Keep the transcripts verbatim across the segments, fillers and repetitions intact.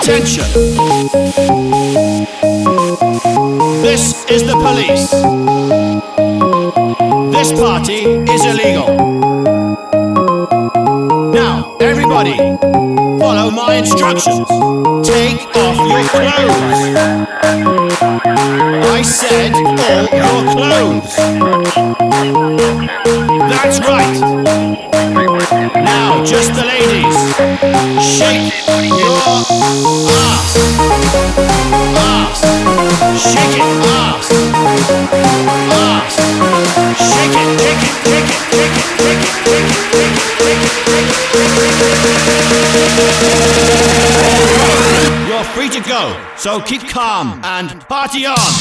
Attention! This is the police. This party is illegal. Now, everybody, follow my instructions. Take off your clothes. I said all your clothes. That's right. Now, just the ladies. Shake your ass. Ass. Shake it, ass. Ass. Shake it, shake it, shake it, shake it, shake it, shake it, shake it, shake it. You're free to go, so keep calm and party on.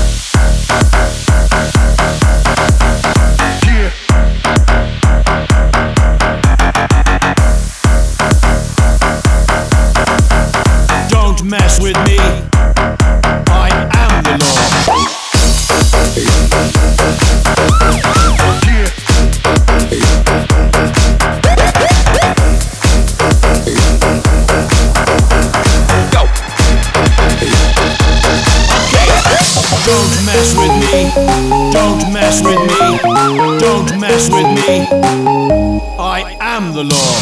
Don't mess with me. I am the law. Don't mess with me. Don't mess with me. Don't mess with me. I am the law.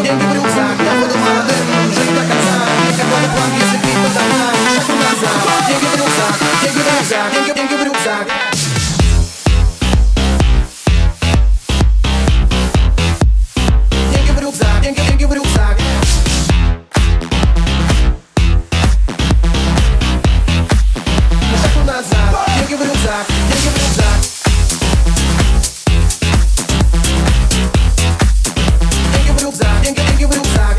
Деньги в рюкзак, жить до конца. Никакого плана, если пить, то до дна. Шаг назад, рюкзак, деньги в рюкзак, деньги, деньги в рюкзак. Деньги в рюкзак, деньги, деньги в рюкзак. На шаг назад, деньги в рюкзак, деньги в рюкзак. Деньги в рюкзак, деньги, деньги в рюкзак.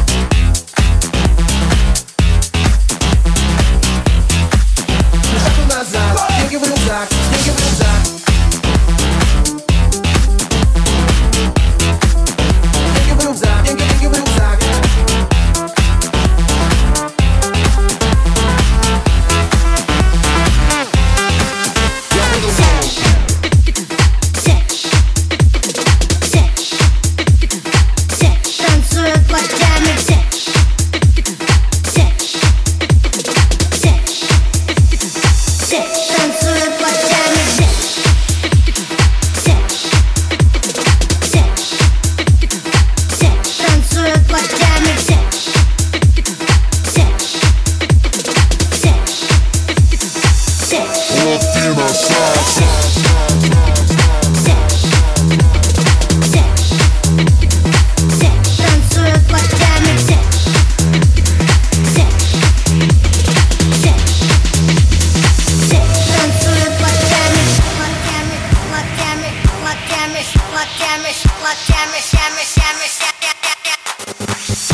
На шаг назад, деньги в рюкзак, деньги в рюкзак. Деньги в рюкзак, деньги, деньги в рюкзак. Танцуют локтями все. Все танцуют локтями все. Все танцуют локтями все. Все Латино сальса. танцуют локтями все. Танцуют локтями, локтями, локтями, локтями, локтями, локтями, щами, щами, щами.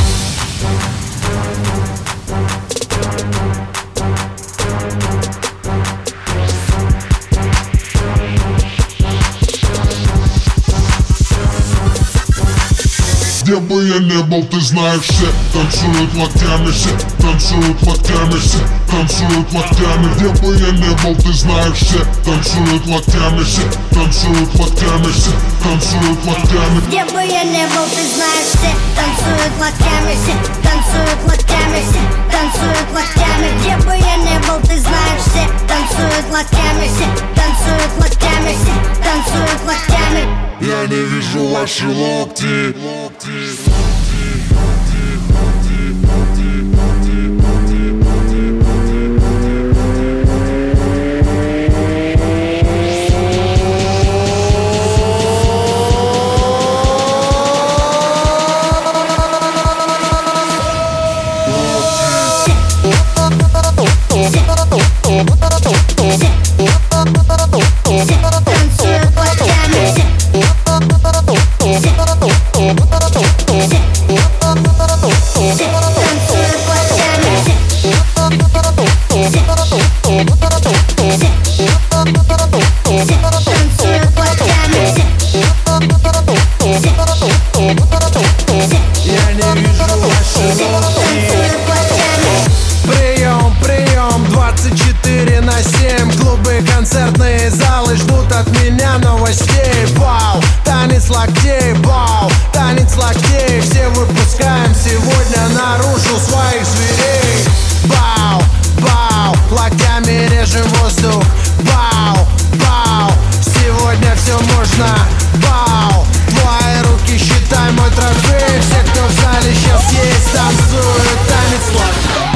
Где бы я не был, ты знаешь, все танцуют локтями, все танцуют локтями, все танцуют локтями. Где бы я не был, ты знаешь, все танцуют локтями, все танцуют локтями, все танцуют локтями. Где бы я не был, ты знаешь, все танцуют локтями, все танцуют локтями, все танцуют локтями. Где бы я не был, ты знаешь, все танцуют локтями, все танцуют локтями, все танцуют локтями. Я не вижу ваши локти. Танцуют локтями все. Я не вижу ваши локти. Прием, прием, двадцать четыре на семь. Клубы, концертные залы ждут от меня новостей. Вау, танец локтей, вау, танец локтей. Все выпускаем сегодня наружу своих зверей. Бау, бау, локтями режем воздух. Бау, бау, сегодня все можно. Бау, твои руки считай мой трофей. Все, кто в зале сейчас есть, танцуют танец локтей.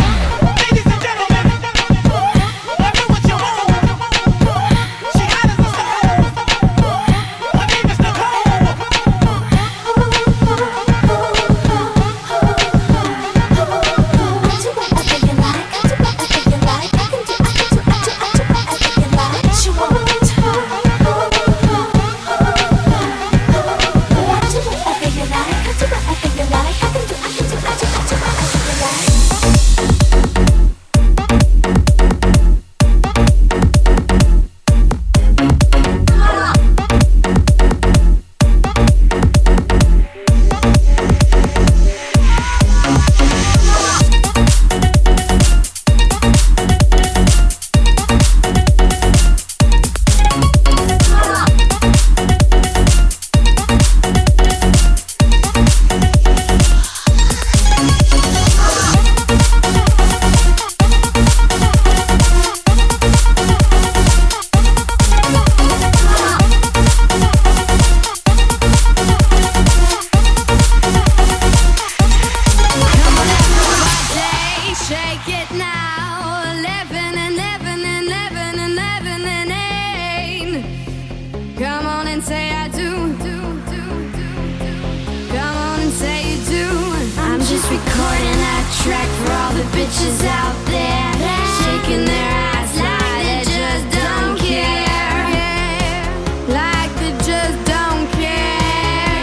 recording that track for all the bitches out there, shaking their ass like they just don't care, like they just don't care.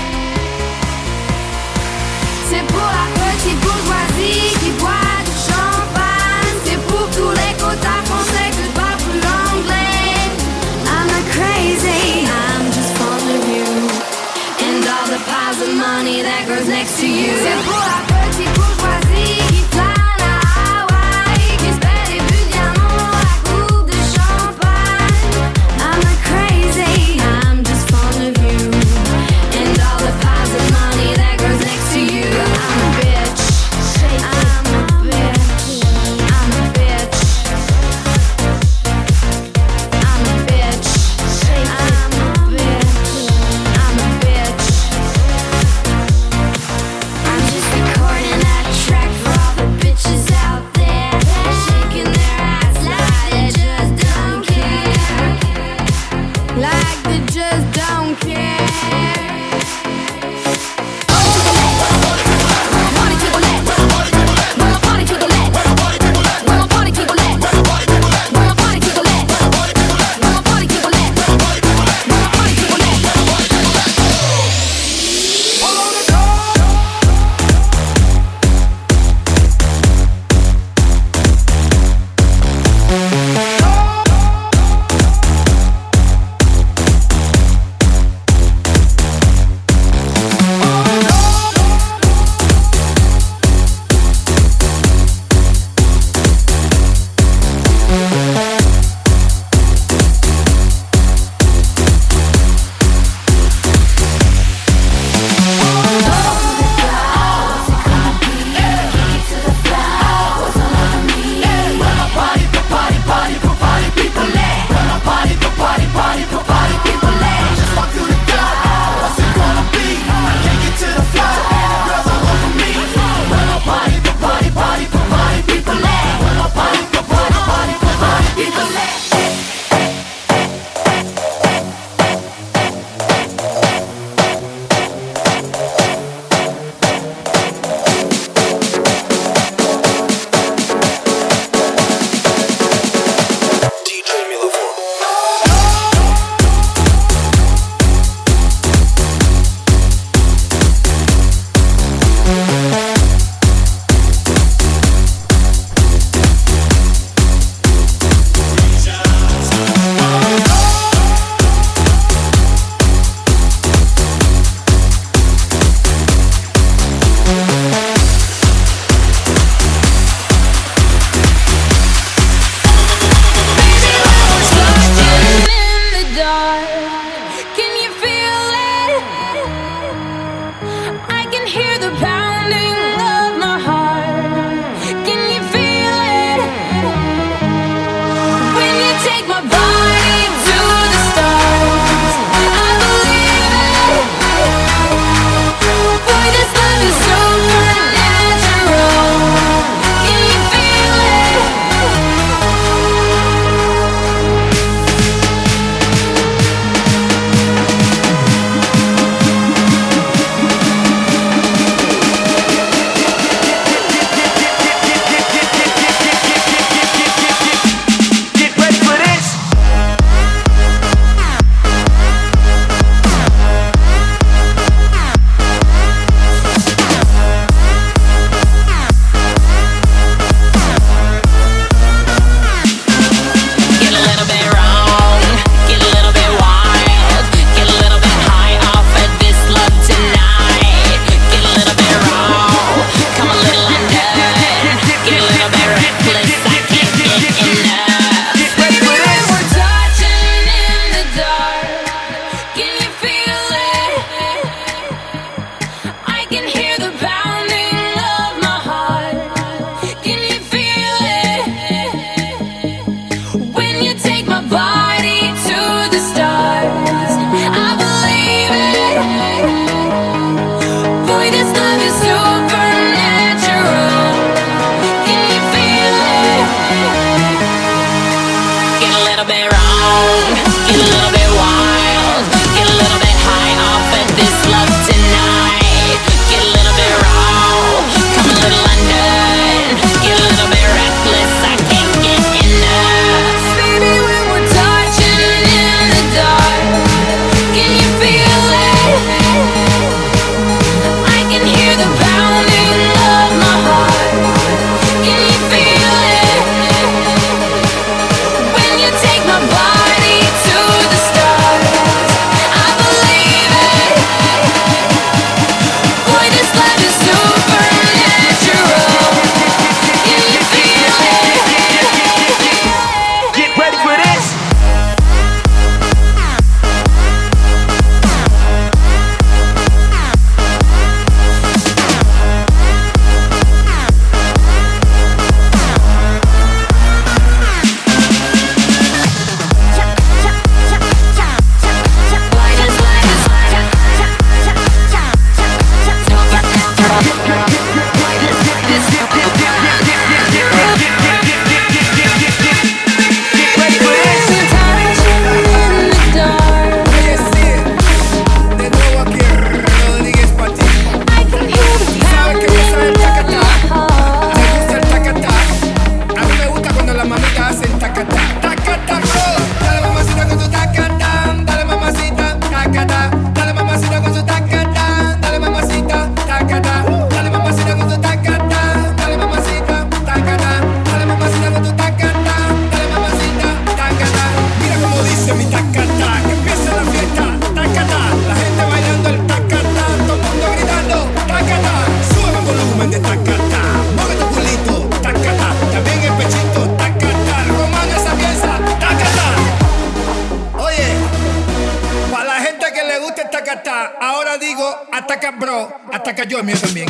C'est pour la petite bourgeoisie qui boit du champagne, c'est pour tous les quotas français que je parle plus l'anglais. I'm not crazy, I'm just fond of you and all the piles of money that grows next to you. C'est pour la petite bourgeoisie qui plane à Hawaï, qui se fait des buts de diamant dans la coupe de champagne. I'm not crazy, I'm just fond of you and all the piles of money that grows next to you. I'm a bitch, I'm a bitch, I'm a bitch, I'm a bitch, I'm a bitch, I'm a bitch. I'm just recording that le gusta esta cata. Ahora digo, ataca bro, ataca yo el mío también.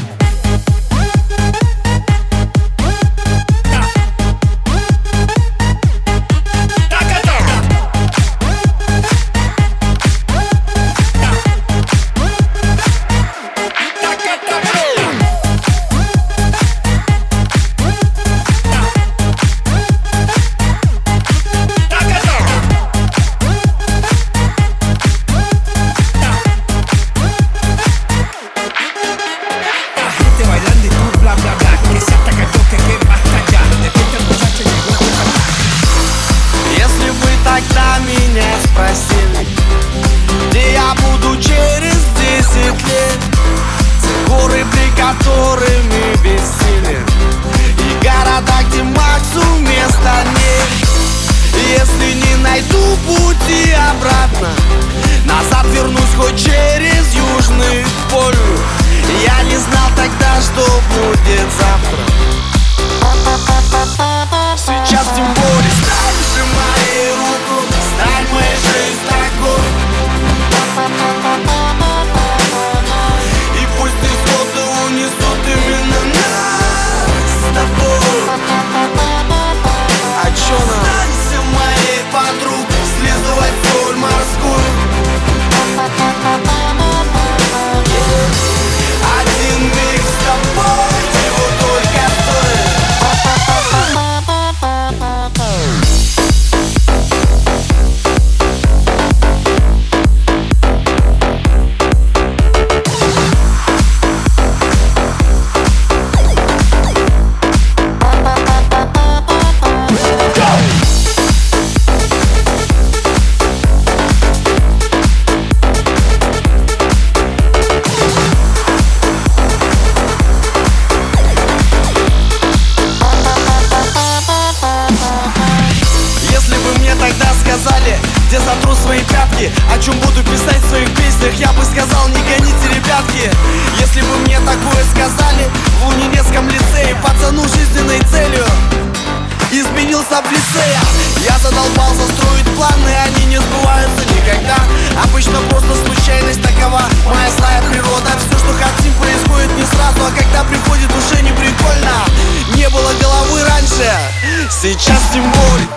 Сейчас тем более.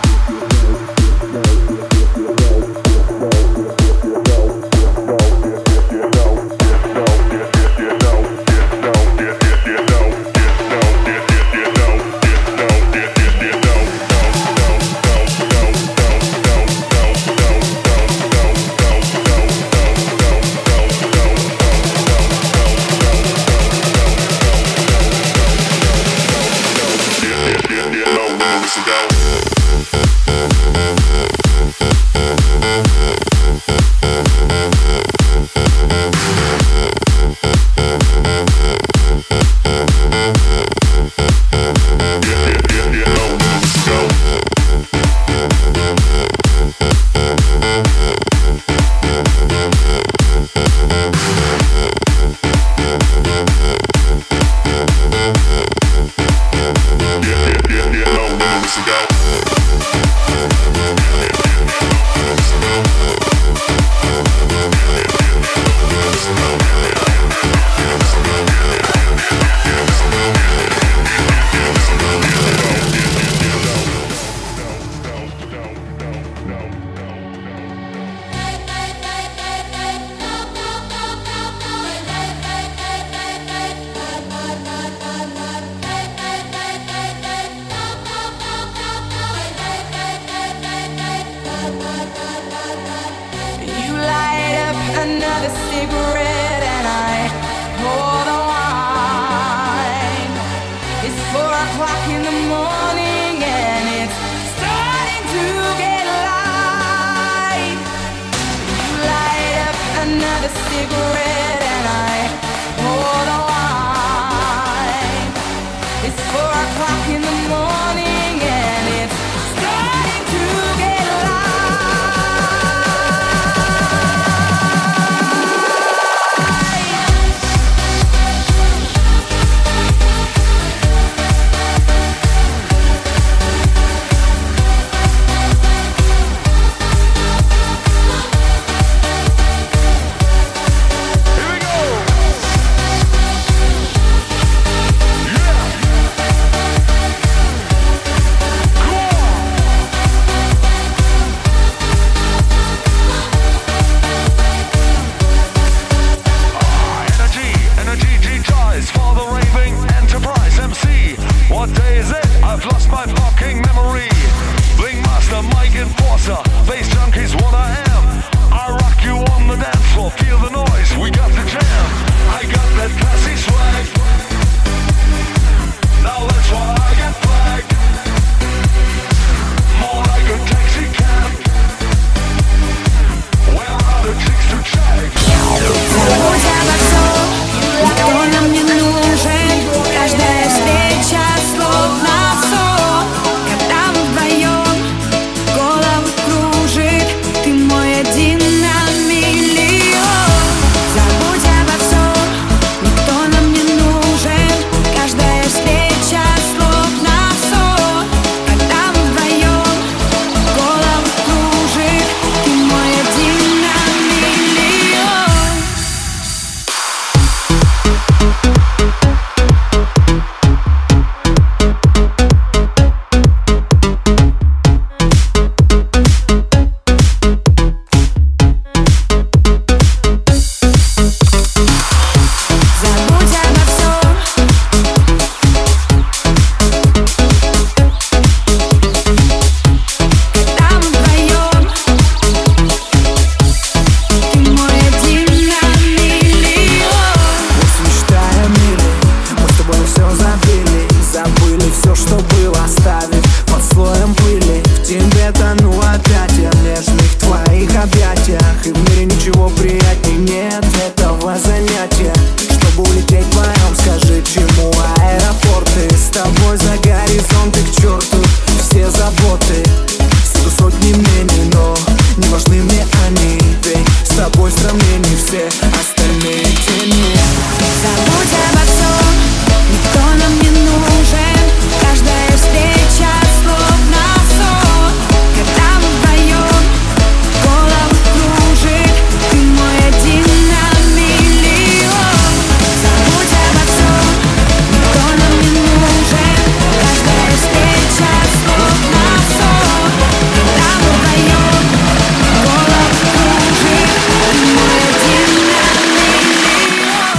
нет этого занятия. Чтобы улететь вдвоем, скажи, чему аэропорты? С тобой за горизонты к черту все заботы. Всюду сотни мнений, но не важны мне они. Ведь с тобой в сравнении все остальные тени. Забудь обо всем, никто нам не нужен. Каждая встреча словно сон. Когда мы вдвоем, голову кружит. Ты мой один на миллион. Забудь обо всем, никто нам не нужен. Каждая встреча словно сон. Когда мы вдвоем, голову кружит. Ты мой один на миллион.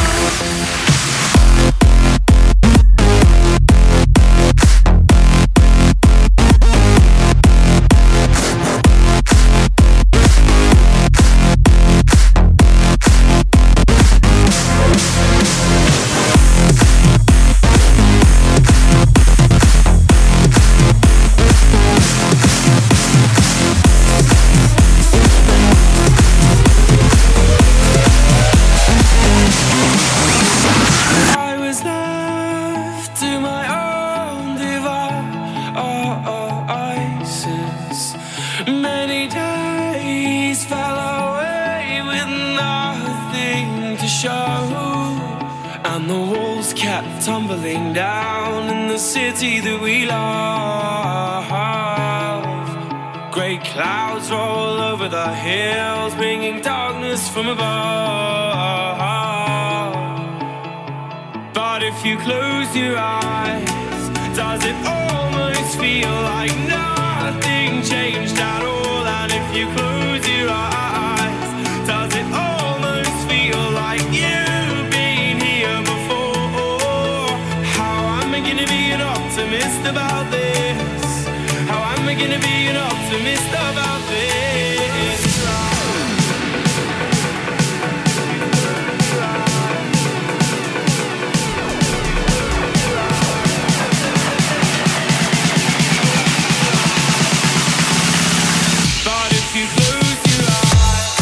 I was left to my own devices. Many days fell away with nothing to show, and the walls kept tumbling down in the city that we love. Great clouds roll over the hills, bringing darkness from above. But if you close your eyes, does it almost feel like nothing changed at all? And if you close your eyes, does it almost feel like you've been here before? How am I gonna be an optimist about this? How am I gonna be an optimist about this? But if you close your eyes,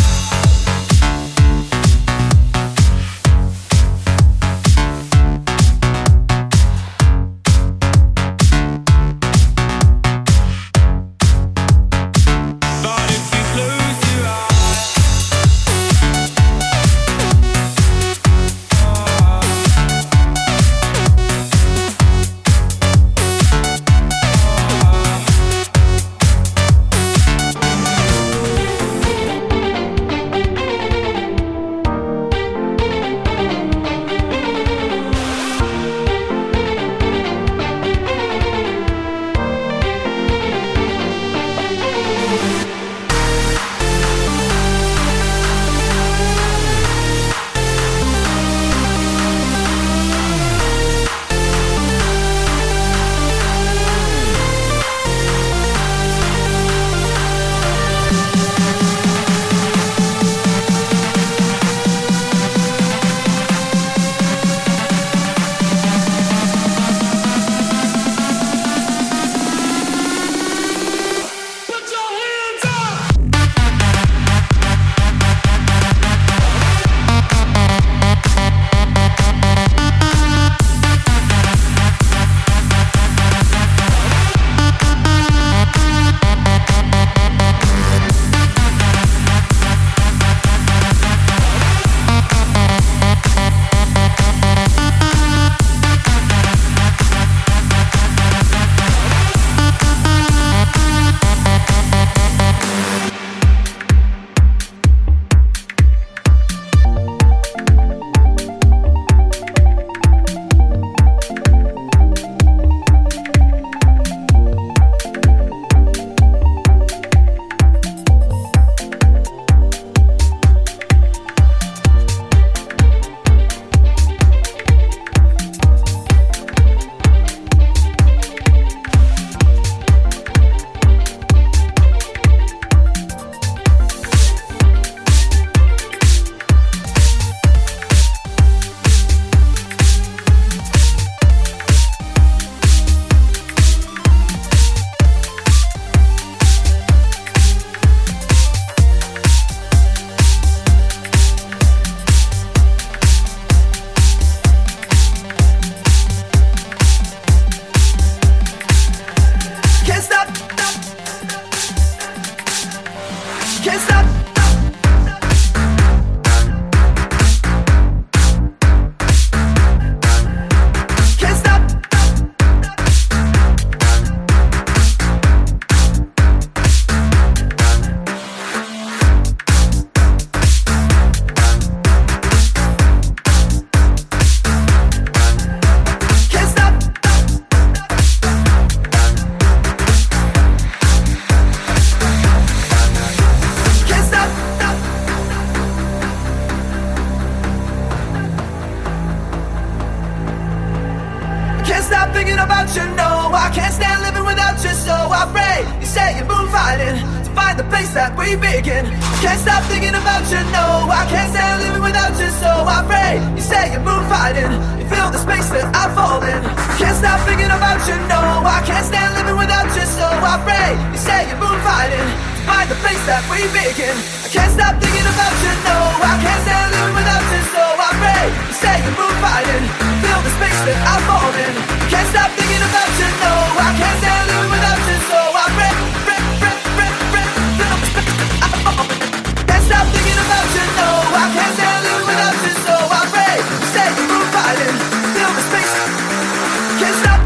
thinking about you, no. I can't stand living without you, so I pray you say you're moon fighting to find the place that we begin. Can't stop thinking about you, no. I can't stand living without you, so I pray you say you're moon fighting. You fill the space that I fall in. Can't stop thinking about you, no. I can't stand living without you, so I pray you say you're moon fighting to find the place that we begin. I can't stop thinking about you, no. I can't stand living without you, so I pray you say you're moon fighting. Fill the space that I fall in. Can't stop thinking about you, no. I can't stand living without you, so I pray, pray, pray, pray, pray, fill the space that I fall in. Can't stop thinking about you, no. I can't stand living without you, so I pray you say you're moon fighting. Fill the space. Can't stop.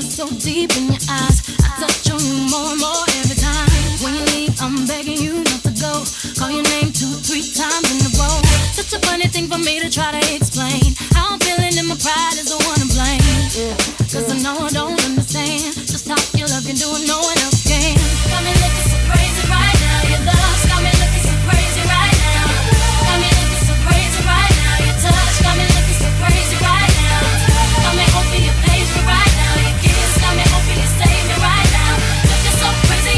so deep in your eyes. I touch on you more and more every time. When you leave, I'm begging you not to go. Call your name two, three times in a row. Such a funny thing for me to try to explain. How I'm feeling and my pride is the one to blame. Yeah, cause I know I don't understand just how your love can do it, no one else can. Got me looking so crazy right now. Your love's got me looking so crazy right now. Got me looking so crazy right now. Your touch got me looking so crazy right now. Got me hoping you page me right now. Your kiss got me hoping you save me right now. Looking so crazy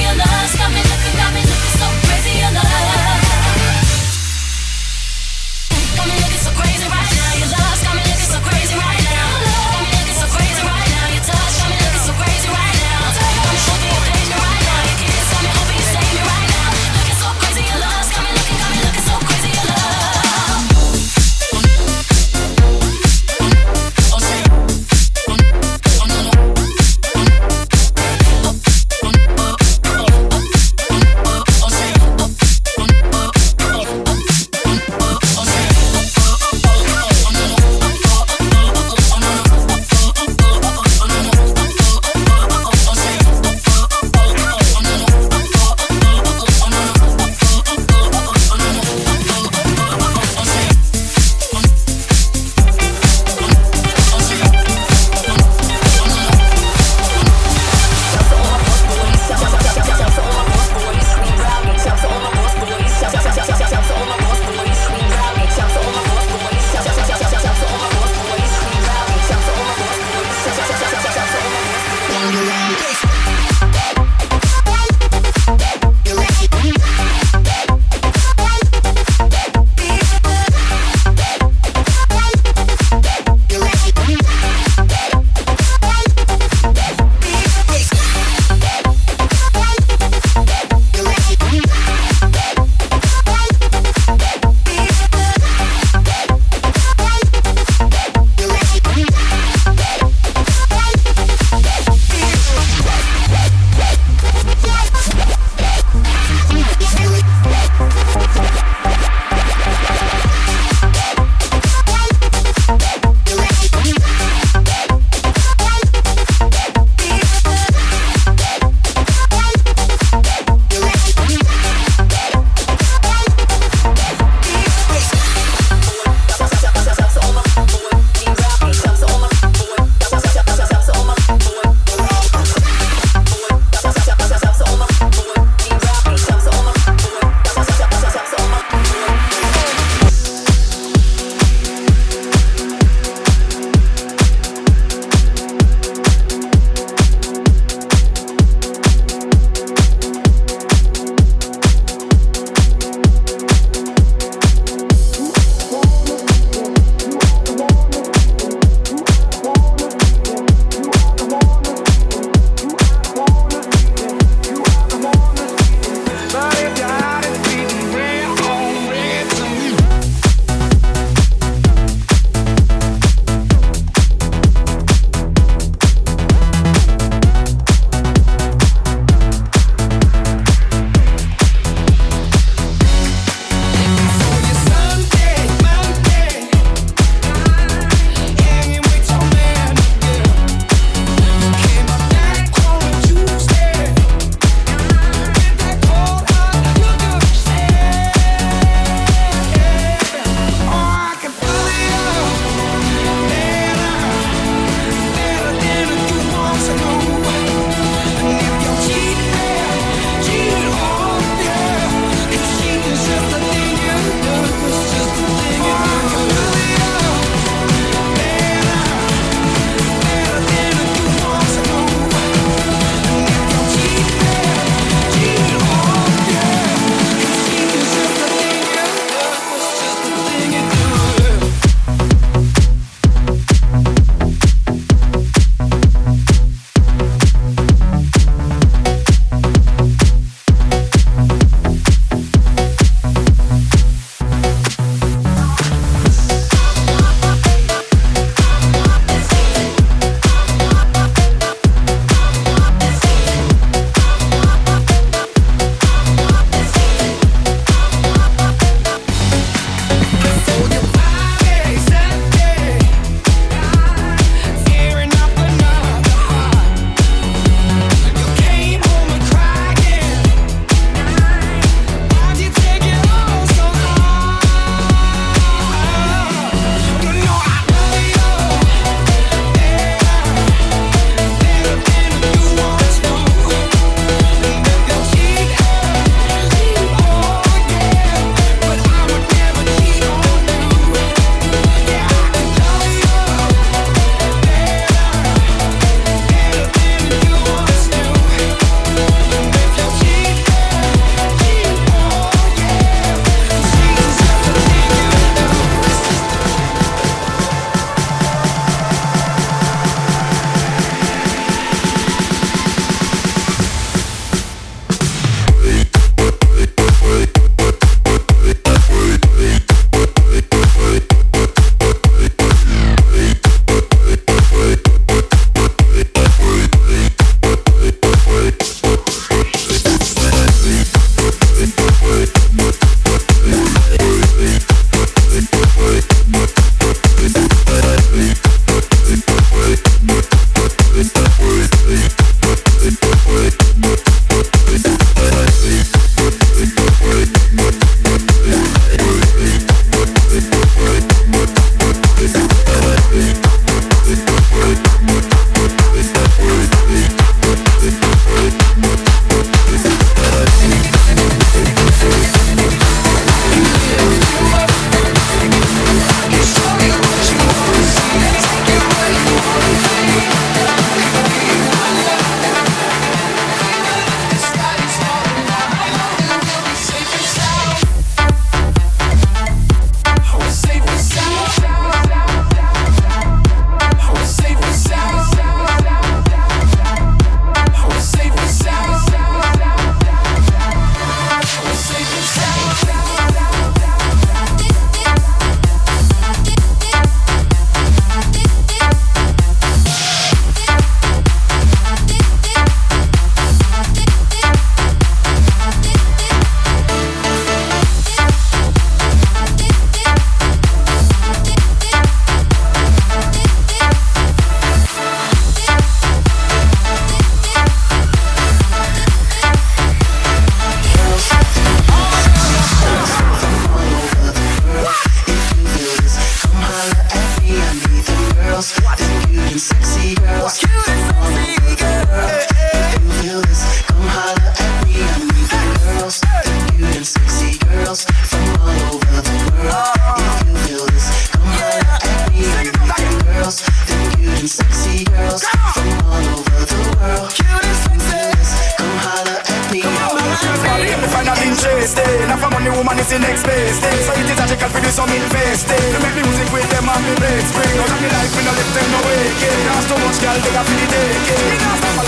room and it's the next base thing. So it is logical for do some investing. To make music with them and me play spring. Out of me life, me no left them no waking. Cause too much girl, they got for the taking. Me not stop